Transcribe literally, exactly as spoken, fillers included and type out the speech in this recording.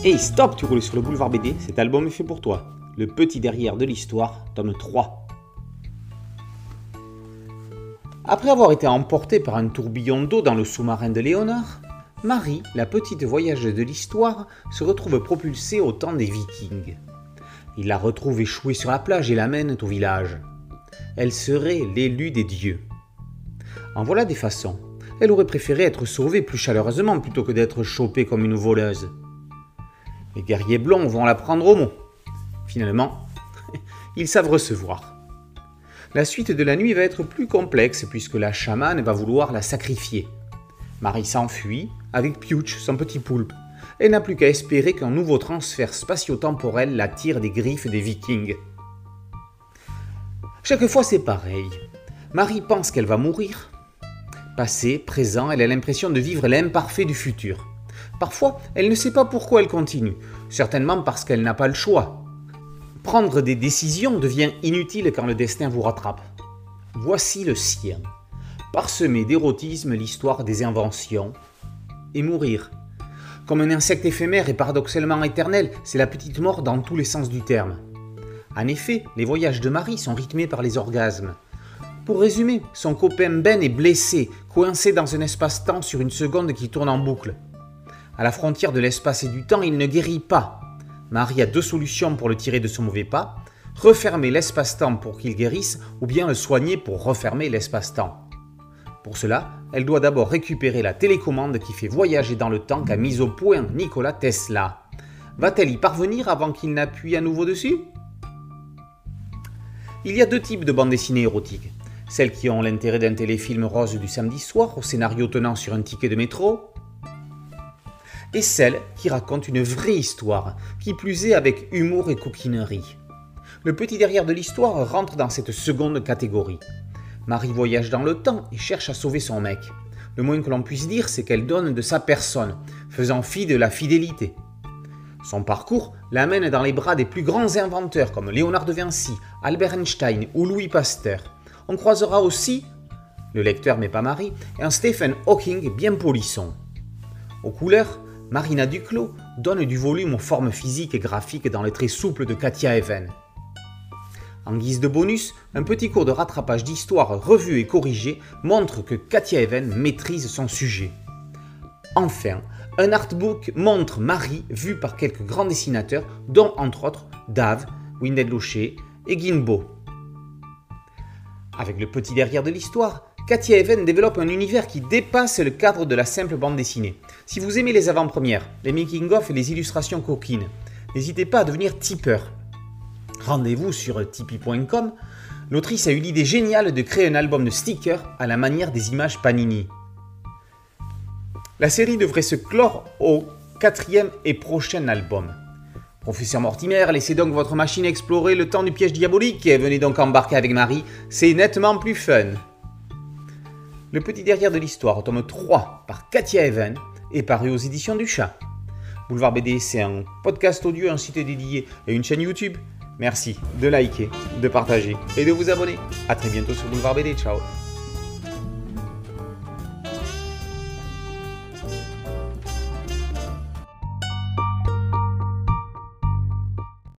Hey stop, tu roules sur le boulevard B D, cet album est fait pour toi. Le petit derrière de l'histoire, tome trois. Après avoir été emportée par un tourbillon d'eau dans le sous-marin de Léonard, Marie, la petite voyageuse de l'histoire, se retrouve propulsée au temps des Vikings. Ils la retrouvent échouée sur la plage et l'amènent au village. Elle serait l'élue des dieux. En voilà des façons. Elle aurait préféré être sauvée plus chaleureusement plutôt que d'être chopée comme une voleuse. Les guerriers blonds vont la prendre au mot. Finalement, ils savent recevoir. La suite de la nuit va être plus complexe puisque la chamane va vouloir la sacrifier. Marie s'enfuit avec Piyush, son petit poulpe. Elle n'a plus qu'à espérer qu'un nouveau transfert spatio-temporel la tire des griffes des Vikings. Chaque fois c'est pareil. Marie pense qu'elle va mourir. Passé, présent, elle a l'impression de vivre l'imparfait du futur. Parfois, elle ne sait pas pourquoi elle continue, certainement parce qu'elle n'a pas le choix. Prendre des décisions devient inutile quand le destin vous rattrape. Voici le sien. Parsemer d'érotisme l'histoire des inventions et mourir. Comme un insecte éphémère et paradoxalement éternel, c'est la petite mort dans tous les sens du terme. En effet, les voyages de Marie sont rythmés par les orgasmes. Pour résumer, son copain Ben est blessé, coincé dans un espace-temps sur une seconde qui tourne en boucle. À la frontière de l'espace et du temps, il ne guérit pas. Marie a deux solutions pour le tirer de son mauvais pas, refermer l'espace-temps pour qu'il guérisse ou bien le soigner pour refermer l'espace-temps. Pour cela, elle doit d'abord récupérer la télécommande qui fait voyager dans le temps qu'a mise au point Nikola Tesla. Va-t-elle y parvenir avant qu'il n'appuie à nouveau dessus ? Il y a deux types de bandes dessinées érotiques. Celles qui ont l'intérêt d'un téléfilm rose du samedi soir au scénario tenant sur un ticket de métro, et celles qui racontent une vraie histoire, qui plus est avec humour et coquinerie. Le petit derrière de l'histoire rentre dans cette seconde catégorie. Marie voyage dans le temps et cherche à sauver son mec. Le moins que l'on puisse dire, c'est qu'elle donne de sa personne, faisant fi de la fidélité. Son parcours l'amène dans les bras des plus grands inventeurs comme Léonard de Vinci, Albert Einstein ou Louis Pasteur. On croisera aussi, le lecteur mais pas Marie, un Stephen Hawking bien polisson. Aux couleurs, Marina Duclos donne du volume aux formes physiques et graphiques dans les traits souples de Katia Even. En guise de bonus, un petit cours de rattrapage d'histoire revu et corrigé montre que Katia Even maîtrise son sujet. Enfin, un artbook montre Marie vue par quelques grands dessinateurs, dont entre autres Dave, Wendell Lochet et Guinbo. Avec le petit derrière de l'histoire, Katia Even développe un univers qui dépasse le cadre de la simple bande dessinée. Si vous aimez les avant-premières, les making-of et les illustrations coquines, n'hésitez pas à devenir tipeur. Rendez-vous sur tipeee point com. L'autrice a eu l'idée géniale de créer un album de stickers à la manière des images Panini. La série devrait se clore au quatrième et prochain album. Professeur Mortimer, laissez donc votre machine explorer le temps du piège diabolique et venez donc embarquer avec Marie, c'est nettement plus fun. Le petit derrière de l'histoire, tome trois, par Katia Even, est paru aux éditions du Chat. Boulevard B D, c'est un podcast audio, un site dédié et une chaîne YouTube. Merci de liker, de partager et de vous abonner. A très bientôt sur Boulevard B D, ciao.